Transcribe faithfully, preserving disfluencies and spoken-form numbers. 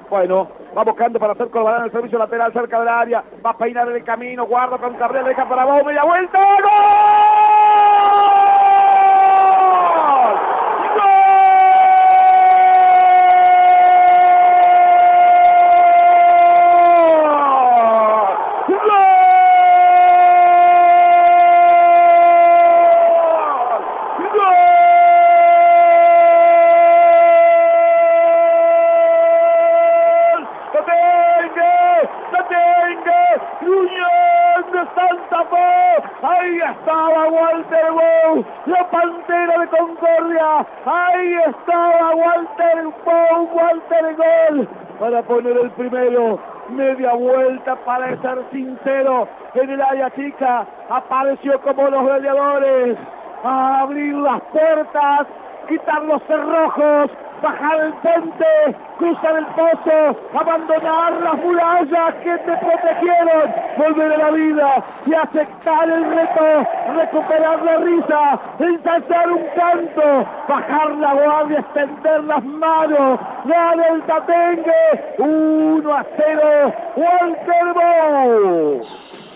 Bueno, va buscando para hacer Corbalán el servicio lateral cerca del área. Va a peinar en el camino. Guarda con Cabrera, deja para abajo. Media vuelta. ¡Gol! Santa Fe, ahí estaba Walter Bow, la Pantera de Concordia, ahí estaba Walter Bow, Walter Gol, para poner el primero, media vuelta para ser sincero, en el área chica, apareció como los gladiadores, a abrir las puertas, quitar los cerrojos, bajar el puente, cruzar el pozo, abandonar las murallas que te protegieron, volver a la vida y aceptar el reto, recuperar la risa, ensayar un canto, bajar la guardia, extender las manos, gana el Tatengue, uno a cero, Walter Bow.